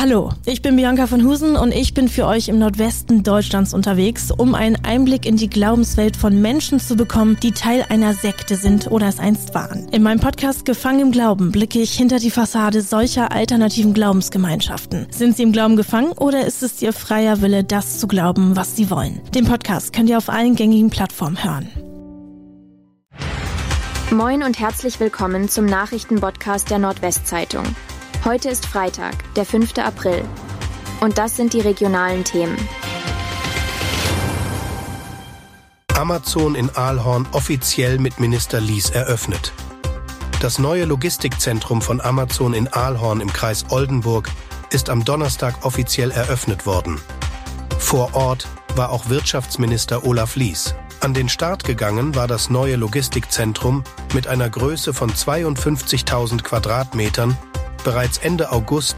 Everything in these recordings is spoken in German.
Hallo, ich bin Bianca von Husen und ich bin für euch im Nordwesten Deutschlands unterwegs, um einen Einblick in die Glaubenswelt von Menschen zu bekommen, die Teil einer Sekte sind oder es einst waren. In meinem Podcast Gefangen im Glauben blicke ich hinter die Fassade solcher alternativen Glaubensgemeinschaften. Sind sie im Glauben gefangen oder ist es ihr freier Wille, das zu glauben, was sie wollen? Den Podcast könnt ihr auf allen gängigen Plattformen hören. Moin und herzlich willkommen zum Nachrichtenpodcast der Nordwestzeitung. Heute ist Freitag, der 5. April. Und das sind die regionalen Themen. Amazon in Aalhorn offiziell mit Minister Lies eröffnet. Das neue Logistikzentrum von Amazon in Aalhorn im Kreis Oldenburg ist am Donnerstag offiziell eröffnet worden. Vor Ort war auch Wirtschaftsminister Olaf Lies. An den Start gegangen war das neue Logistikzentrum mit einer Größe von 52.000 Quadratmetern bereits Ende August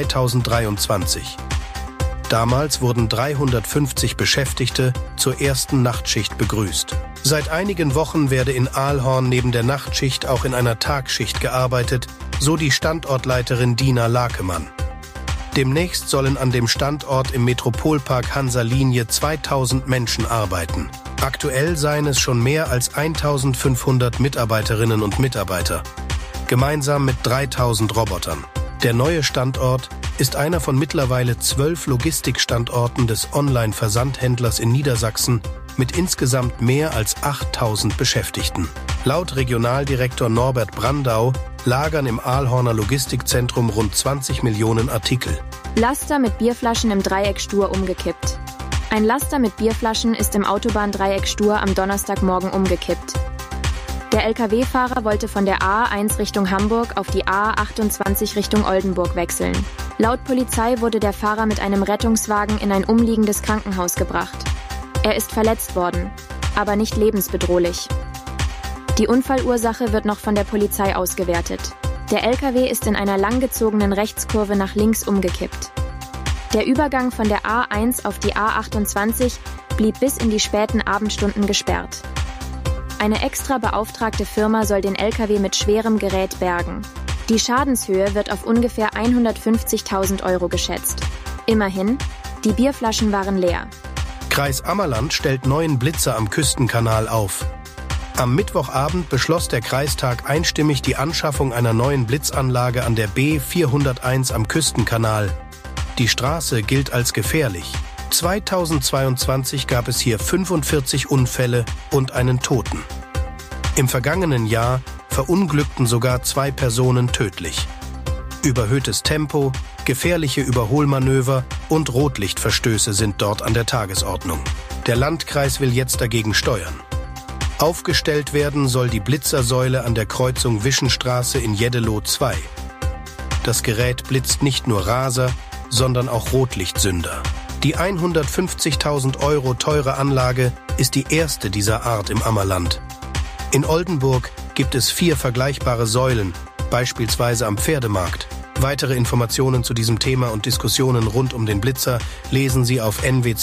2023. Damals wurden 350 Beschäftigte zur ersten Nachtschicht begrüßt. Seit einigen Wochen werde in Aalhorn neben der Nachtschicht auch in einer Tagschicht gearbeitet, so die Standortleiterin Dina Lakemann. Demnächst sollen an dem Standort im Metropolpark Hansa-Linie 2000 Menschen arbeiten. Aktuell seien es schon mehr als 1500 Mitarbeiterinnen und Mitarbeiter. Gemeinsam mit 3000 Robotern. Der neue Standort ist einer von mittlerweile 12 Logistikstandorten des Online-Versandhändlers in Niedersachsen mit insgesamt mehr als 8000 Beschäftigten. Laut Regionaldirektor Norbert Brandau lagern im Aalhorner Logistikzentrum rund 20 Millionen Artikel. Laster mit Bierflaschen im Dreieck Stur umgekippt. Ein Laster mit Bierflaschen ist im Autobahndreieck Stur am Donnerstagmorgen umgekippt. Der Lkw-Fahrer wollte von der A1 Richtung Hamburg auf die A28 Richtung Oldenburg wechseln. Laut Polizei wurde der Fahrer mit einem Rettungswagen in ein umliegendes Krankenhaus gebracht. Er ist verletzt worden, aber nicht lebensbedrohlich. Die Unfallursache wird noch von der Polizei ausgewertet. Der Lkw ist in einer langgezogenen Rechtskurve nach links umgekippt. Der Übergang von der A1 auf die A28 blieb bis in die späten Abendstunden gesperrt. Eine extra beauftragte Firma soll den Lkw mit schwerem Gerät bergen. Die Schadenshöhe wird auf ungefähr 150.000 € geschätzt. Immerhin, die Bierflaschen waren leer. Kreis Ammerland stellt neuen Blitzer am Küstenkanal auf. Am Mittwochabend beschloss der Kreistag einstimmig die Anschaffung einer neuen Blitzanlage an der B401 am Küstenkanal. Die Straße gilt als gefährlich. 2022 gab es hier 45 Unfälle und einen Toten. Im vergangenen Jahr verunglückten sogar 2 Personen tödlich. Überhöhtes Tempo, gefährliche Überholmanöver und Rotlichtverstöße sind dort an der Tagesordnung. Der Landkreis will jetzt dagegen steuern. Aufgestellt werden soll die Blitzersäule an der Kreuzung Wischenstraße in Jeddeloh 2. Das Gerät blitzt nicht nur Raser, sondern auch Rotlichtsünder. Die 150.000 € teure Anlage ist die erste dieser Art im Ammerland. In Oldenburg gibt es 4 vergleichbare Säulen, beispielsweise am Pferdemarkt. Weitere Informationen zu diesem Thema und Diskussionen rund um den Blitzer lesen Sie auf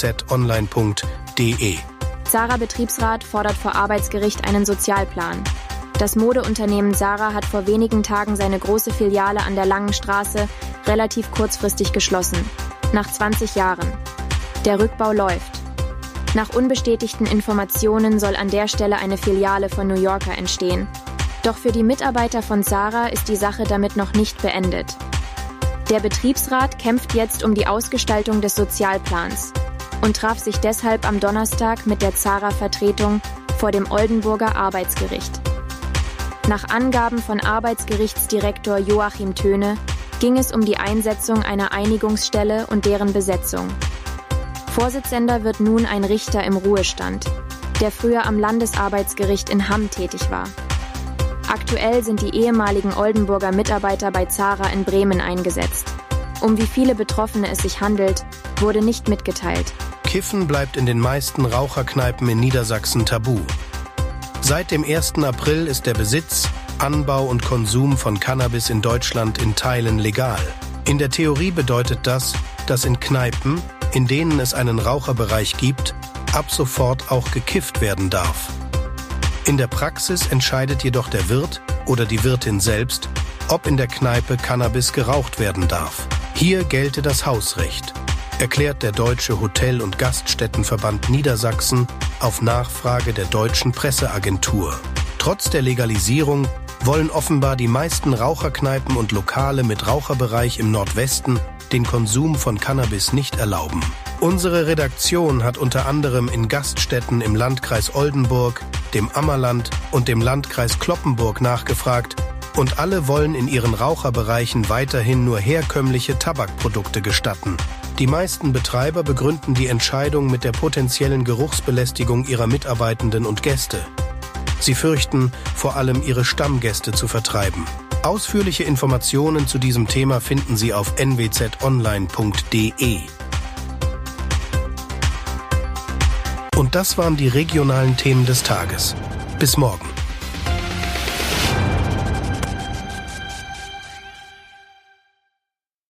nwzonline.de. Zara Betriebsrat fordert vor Arbeitsgericht einen Sozialplan. Das Modeunternehmen Zara hat vor wenigen Tagen seine große Filiale an der Langen Straße relativ kurzfristig geschlossen. Nach 20 Jahren. Der Rückbau läuft. Nach unbestätigten Informationen soll an der Stelle eine Filiale von New Yorker entstehen. Doch für die Mitarbeiter von Zara ist die Sache damit noch nicht beendet. Der Betriebsrat kämpft jetzt um die Ausgestaltung des Sozialplans und traf sich deshalb am Donnerstag mit der Zara-Vertretung vor dem Oldenburger Arbeitsgericht. Nach Angaben von Arbeitsgerichtsdirektor Joachim Töne ging es um die Einsetzung einer Einigungsstelle und deren Besetzung. Vorsitzender wird nun ein Richter im Ruhestand, der früher am Landesarbeitsgericht in Hamm tätig war. Aktuell sind die ehemaligen Oldenburger Mitarbeiter bei Zara in Bremen eingesetzt. Um wie viele Betroffene es sich handelt, wurde nicht mitgeteilt. Kiffen bleibt in den meisten Raucherkneipen in Niedersachsen tabu. Seit dem 1. April ist der Besitz, Anbau und Konsum von Cannabis in Deutschland in Teilen legal. In der Theorie bedeutet das, dass in Kneipen, in denen es einen Raucherbereich gibt, ab sofort auch gekifft werden darf. In der Praxis entscheidet jedoch der Wirt oder die Wirtin selbst, ob in der Kneipe Cannabis geraucht werden darf. Hier gelte das Hausrecht, erklärt der Deutsche Hotel- und Gaststättenverband Niedersachsen auf Nachfrage der Deutschen Presseagentur. Trotz der Legalisierung wollen offenbar die meisten Raucherkneipen und Lokale mit Raucherbereich im Nordwesten den Konsum von Cannabis nicht erlauben. Unsere Redaktion hat unter anderem in Gaststätten im Landkreis Oldenburg, dem Ammerland und dem Landkreis Cloppenburg nachgefragt und alle wollen in ihren Raucherbereichen weiterhin nur herkömmliche Tabakprodukte gestatten. Die meisten Betreiber begründen die Entscheidung mit der potenziellen Geruchsbelästigung ihrer Mitarbeitenden und Gäste. Sie fürchten, vor allem ihre Stammgäste zu vertreiben. Ausführliche Informationen zu diesem Thema finden Sie auf nwzonline.de. Und das waren die regionalen Themen des Tages. Bis morgen.